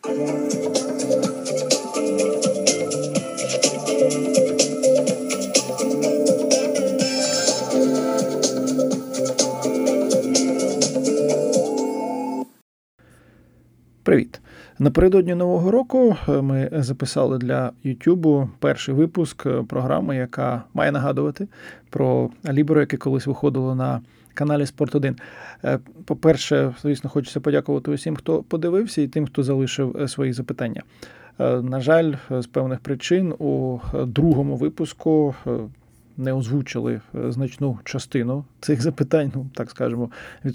Привіт! Напередодні Нового року ми записали для YouTube перший випуск програми, яка має нагадувати про Ліберо, яке колись виходило на каналі Спорт1. По-перше, звісно, хочеться подякувати усім, хто подивився, і тим, хто залишив свої запитання. На жаль, з певних причин у другому випуску не озвучили значну частину цих запитань, так скажемо,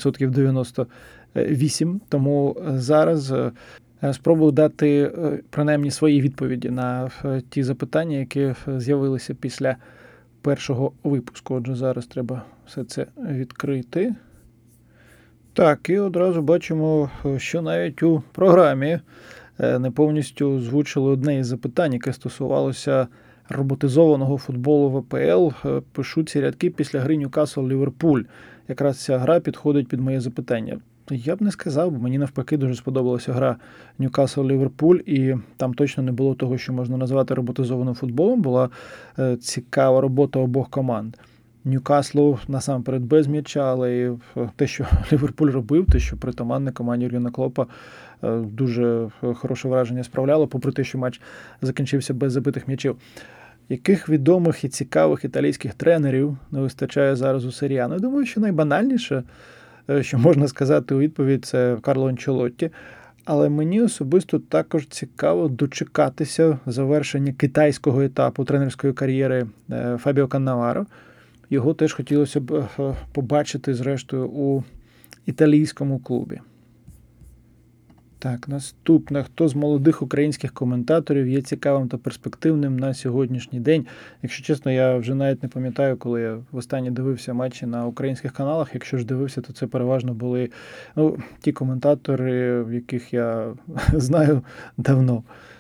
98%. Тому зараз спробую дати принаймні свої відповіді на ті запитання, які з'явилися після першого випуску. Отже, зараз треба все це відкрити. Так, і одразу бачимо, що навіть у програмі не повністю озвучили одне із запитань, яке стосувалося роботизованого футболу в АПЛ. Пишу ці рядки після гри Ньюкасл-Ліверпуль. Якраз ця гра підходить під моє запитання. Я б не сказав, бо мені навпаки дуже сподобалася гра Ньюкасл-Ліверпуль, і там точно не було того, що можна назвати роботизованим футболом. Була цікава робота обох команд. Ньюкаслу насамперед без м'яча, але і те, що Ліверпуль робив, те, що притаманне команді Юргена Клопа, дуже хороше враження справляло, попри те, що матч закінчився без забитих м'ячів. Яких відомих і цікавих італійських тренерів не вистачає зараз у Серії А? Я думаю, що найбанальніше, що можна сказати у відповідь, це Карло Анчелотті. Але мені особисто також цікаво дочекатися завершення китайського етапу тренерської кар'єри Фабіо Каннаваро. Його теж хотілося б побачити, зрештою, у італійському клубі. Так, наступне. Хто з молодих українських коментаторів є цікавим та перспективним на сьогоднішній день? Якщо чесно, я вже навіть не пам'ятаю, коли я востаннє дивився матчі на українських каналах. Якщо ж дивився, то це переважно були ті коментатори, яких я знаю давно.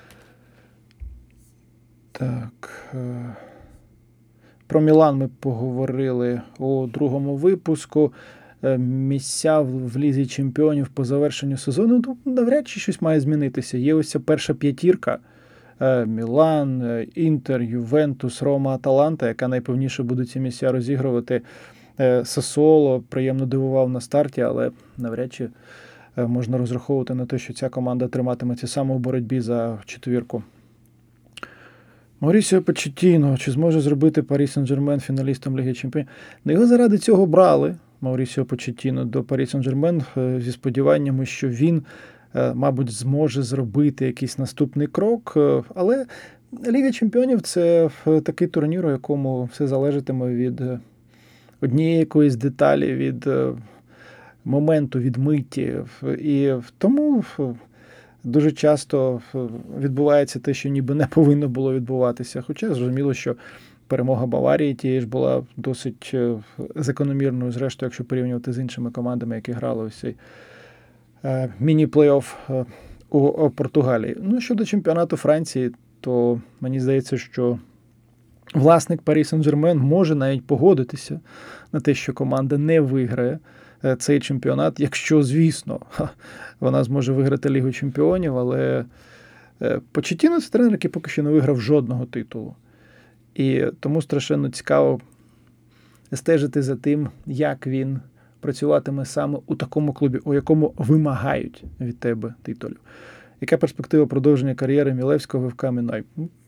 Так. Про Мілан ми поговорили у другому випуску. Місця в Лізі Чемпіонів по завершенню сезону, навряд чи щось має змінитися. Є ось ця перша п'ятірка. Мілан, Інтер, Ювентус, Рома, Аталанта, яка найпевніше буде ці місця розігрувати. Сасуоло приємно дивував на старті, але навряд чи можна розраховувати на те, що ця команда триматиметься саме у боротьбі за четвірку. Маурісіо Почеттіно, чи зможе зробити Парі Сен-Жермен фіналістом Ліги Чемпіонів? Його заради цього брали, Маурісіо Почеттіно, до Парі Сен-Жермен зі сподіваннями, що він, мабуть, зможе зробити якийсь наступний крок. Але Ліга Чемпіонів – це такий турнір, у якому все залежатиме від однієї якоїсь деталі, від моменту, від миті. І тому дуже часто відбувається те, що ніби не повинно було відбуватися. Хоча зрозуміло, що перемога Баварії тієї ж була досить закономірною, зрештою, якщо порівнювати з іншими командами, які грали ось цей міні-плей-офф у Португалії. Щодо чемпіонату Франції, то мені здається, що власник Парі Сен-Жермен може навіть погодитися на те, що команда не виграє цей чемпіонат, якщо, звісно, вона зможе виграти Лігу Чемпіонів, але Почеттіно – це тренер, який поки що не виграв жодного титулу. І тому страшенно цікаво стежити за тим, як він працюватиме саме у такому клубі, у якому вимагають від тебе титулів. Яка перспектива продовження кар'єри Мілевського в ВФК Мінай?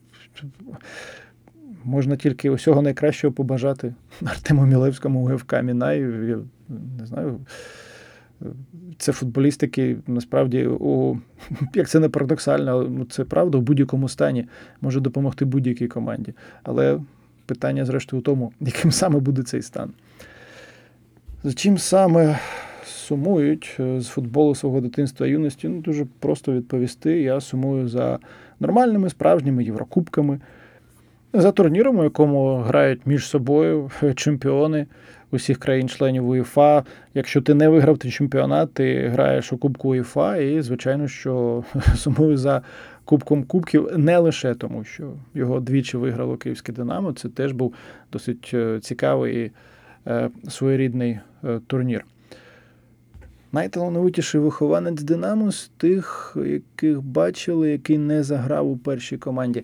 Можна тільки усього найкращого побажати Артему Мілевському у ВФК Мінай. Я не знаю, це футболіст, який насправді, як це не парадоксально, але це правда, у будь-якому стані може допомогти будь-якій команді. Але питання, зрештою, у тому, яким саме буде цей стан. За чим саме сумують з футболу свого дитинства і юності? Дуже просто відповісти. Я сумую за нормальними, справжніми Єврокубками, за турніром, у якому грають між собою чемпіони усіх країн-членів УЄФА. Якщо ти не виграв той чемпіонат, ти граєш у Кубку УЄФА, і, звичайно, що сумую за Кубком Кубків не лише тому, що його двічі виграло Київське Динамо. Це теж був досить цікавий і своєрідний турнір. Найталановитіший вихованець «Динамо» з тих, яких бачили, який не заграв у першій команді.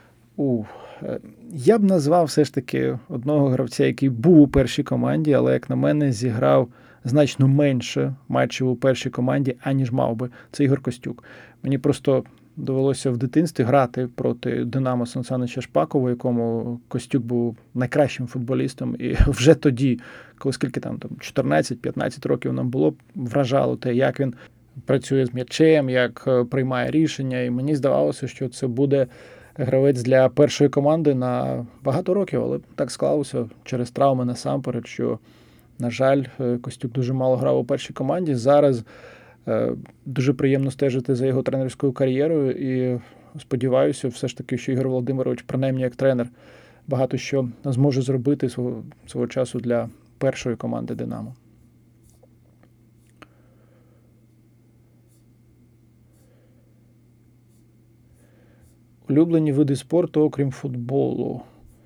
Я б назвав все ж таки одного гравця, який був у першій команді, але, як на мене, зіграв значно менше матчів у першій команді, аніж мав би. Це Ігор Костюк. Мені просто довелося в дитинстві грати проти «Динамо» Сан Санича Шпакова, якому Костюк був найкращим футболістом. І вже тоді, коли скільки там 14-15 років нам було, вражало те, як він працює з м'ячем, як приймає рішення. І мені здавалося, що це буде гравець для першої команди на багато років, але так склалося через травми насамперед, що, на жаль, Костюк дуже мало грав у першій команді. Зараз дуже приємно стежити за його тренерською кар'єрою і сподіваюся все ж таки, що Ігор Володимирович, принаймні як тренер, багато що зможе зробити свого часу для першої команди «Динамо». Улюблені види спорту, окрім футболу.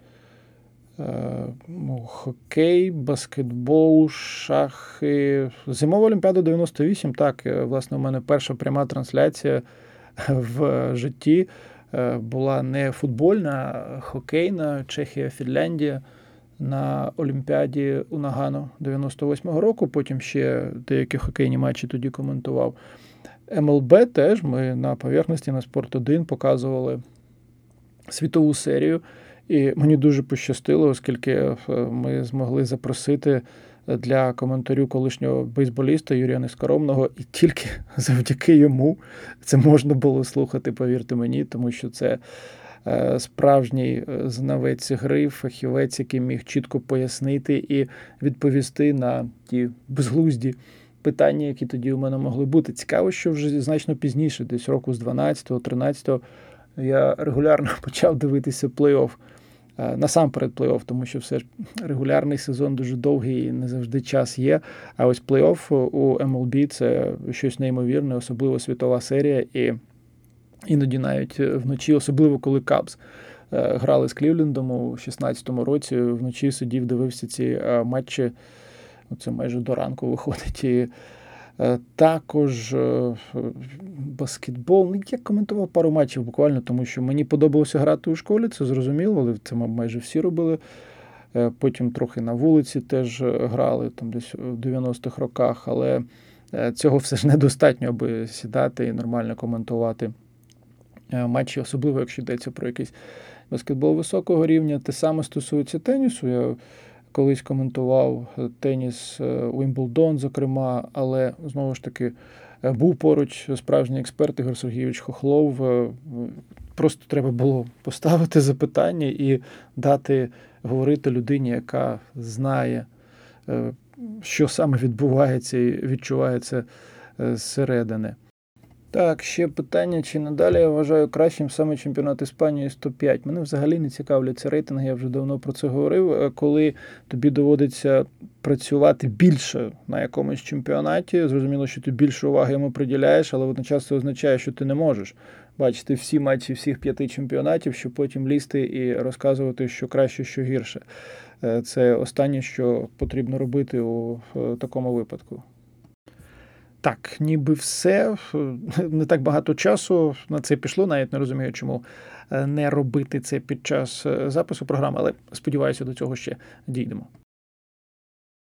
Хокей, баскетбол, шахи. Зимова Олімпіада 98, так, власне, у мене перша пряма трансляція в житті була не футбольна, а хокейна, Чехія, Фінляндія на Олімпіаді у Нагано 98-го року, потім ще деякі хокейні матчі тоді коментував. МЛБ теж, ми на поверхності на Спорт-1 показували світову серію. І мені дуже пощастило, оскільки ми змогли запросити для коментарю колишнього бейсболіста Юрія Нескоромного, і тільки завдяки йому це можна було слухати, повірте мені, тому що це справжній знавець гри, фахівець, який міг чітко пояснити і відповісти на ті безглузді питання, які тоді у мене могли бути. Цікаво, що вже значно пізніше, десь року з 12-13, я регулярно почав дивитися плей-офф. Насамперед плей-офф, тому що все ж регулярний сезон дуже довгий і не завжди час є. А ось плей-офф у MLB – це щось неймовірне, особливо світова серія. І іноді навіть вночі, особливо коли Кабс грали з Клівлендом у 16-му році, вночі сидів, дивився ці матчі, це майже до ранку виходить. І також баскетбол. Я коментував пару матчів буквально, тому що мені подобалося грати у школі, це зрозуміло, але це майже всі робили. Потім трохи на вулиці теж грали, там десь в 90-х роках, але цього все ж недостатньо, аби сідати і нормально коментувати матчі, особливо якщо йдеться про якийсь баскетбол високого рівня. Те саме стосується тенісу. Я колись коментував теніс Уімблдон, зокрема, але, знову ж таки, був поруч справжній експерт Ігор Сергійович Хохлов. Просто треба було поставити запитання і дати говорити людині, яка знає, що саме відбувається і відчуває це зсередини. Так, ще питання, чи надалі я вважаю кращим саме чемпіонат Іспанії 105. Мене взагалі не цікавлять ці рейтинги, я вже давно про це говорив. Коли тобі доводиться працювати більше на якомусь чемпіонаті, зрозуміло, що ти більше уваги йому приділяєш, але водночас це означає, що ти не можеш бачити всі матчі всіх 5 чемпіонатів, щоб потім лізти і розказувати, що краще, що гірше. Це останнє, що потрібно робити у такому випадку. Так, ніби все. Не так багато часу на це пішло, навіть не розумію, чому не робити це під час запису програми, але сподіваюся, до цього ще дійдемо.